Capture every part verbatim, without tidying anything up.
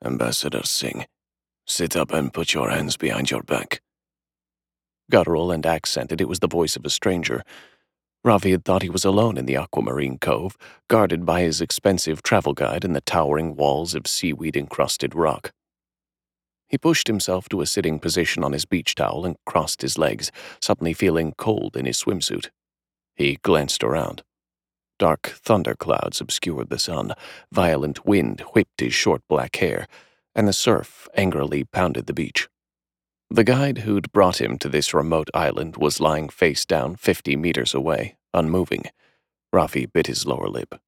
Ambassador Singh, sit up and put your hands behind your back. Guttural and accented, it was the voice of a stranger. Ravi had thought he was alone in the aquamarine cove, guarded by his expensive travel guide and the towering walls of seaweed-encrusted rock. He pushed himself to a sitting position on his beach towel and crossed his legs, suddenly feeling cold in his swimsuit. He glanced around. Dark thunderclouds obscured the sun, violent wind whipped his short black hair, and the surf angrily pounded the beach. The guide who'd brought him to this remote island was lying face down fifty meters away, unmoving. Ravi bit his lower lip.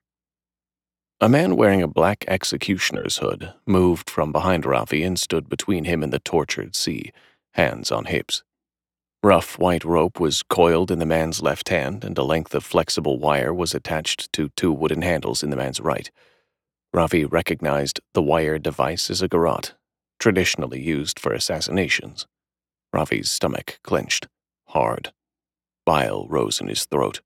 A man wearing a black executioner's hood moved from behind Ravi and stood between him and the tortured sea, hands on hips. Rough white rope was coiled in the man's left hand, and a length of flexible wire was attached to two wooden handles in the man's right. Ravi recognized the wire device as a garrote, traditionally used for assassinations. Ravi's stomach clenched, hard. Bile rose in his throat.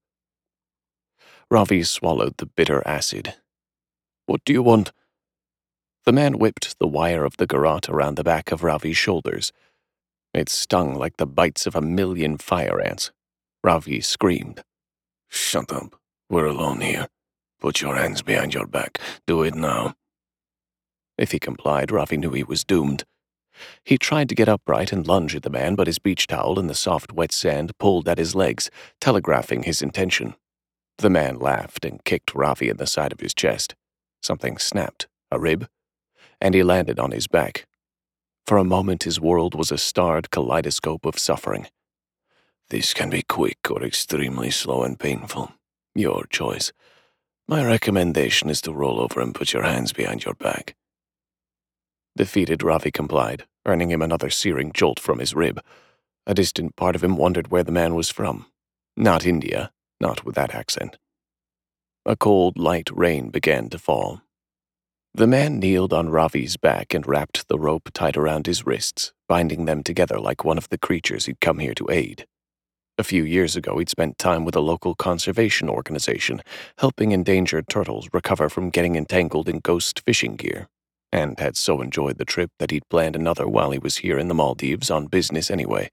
Ravi swallowed the bitter acid. "What do you want?" The man whipped the wire of the garrote around the back of Ravi's shoulders. It stung like the bites of a million fire ants. Ravi screamed. "Shut up. We're alone here. Put your hands behind your back. Do it now." If he complied, Ravi knew he was doomed. He tried to get upright and lunge at the man, but his beach towel in the soft, wet sand pulled at his legs, telegraphing his intention. The man laughed and kicked Ravi in the side of his chest. Something snapped, a rib, and he landed on his back. For a moment, his world was a starred kaleidoscope of suffering. "This can be quick or extremely slow and painful. Your choice. My recommendation is to roll over and put your hands behind your back." Defeated, Ravi complied, earning him another searing jolt from his rib. A distant part of him wondered where the man was from. Not India, not with that accent. A cold, light rain began to fall. The man kneeled on Ravi's back and wrapped the rope tight around his wrists, binding them together like one of the creatures he'd come here to aid. A few years ago, he'd spent time with a local conservation organization, helping endangered turtles recover from getting entangled in ghost fishing gear, and had so enjoyed the trip that he'd planned another while he was here in the Maldives on business anyway.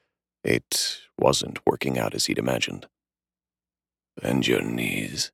It wasn't working out as he'd imagined. "Bend your knees."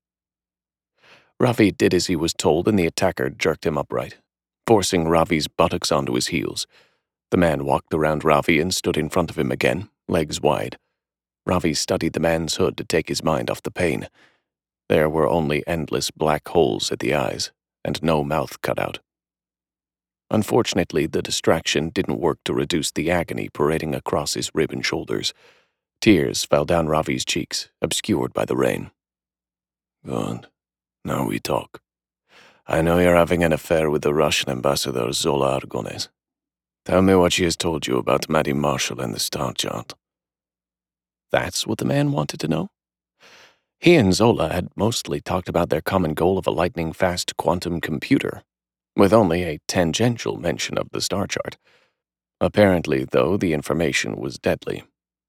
Ravi did as he was told, and the attacker jerked him upright, forcing Ravi's buttocks onto his heels. The man walked around Ravi and stood in front of him again, legs wide. Ravi studied the man's hood to take his mind off the pain. There were only endless black holes at the eyes, and no mouth cut out. Unfortunately, the distraction didn't work to reduce the agony parading across his rib and shoulders. Tears fell down Ravi's cheeks, obscured by the rain. "Good. Now we talk. I know you're having an affair with the Russian ambassador Zola Argones. Tell me what she has told you about Maddie Marshall and the star chart." That's what the man wanted to know? He and Zola had mostly talked about their common goal of a lightning-fast quantum computer, with only a tangential mention of the star chart. Apparently, though, the information was deadly.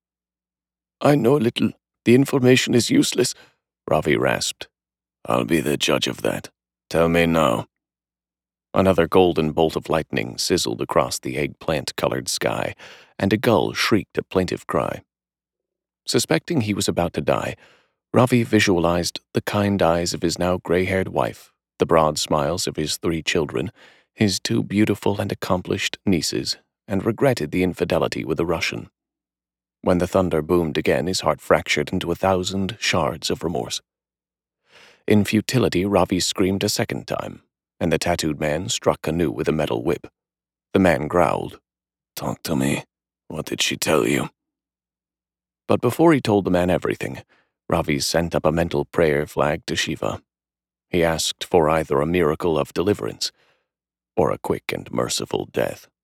"I know little. The information is useless," Ravi rasped. "I'll be the judge of that. Tell me now." Another golden bolt of lightning sizzled across the eggplant-colored sky, and a gull shrieked a plaintive cry. Suspecting he was about to die, Ravi visualized the kind eyes of his now gray-haired wife, the broad smiles of his three children, his two beautiful and accomplished nieces, and regretted the infidelity with the Russian. When the thunder boomed again, his heart fractured into a thousand shards of remorse. In futility, Ravi screamed a second time, and the tattooed man struck anew with a metal whip. The man growled. "Talk to me. What did she tell you?" But before he told the man everything, Ravi sent up a mental prayer flag to Shiva. He asked for either a miracle of deliverance or a quick and merciful death.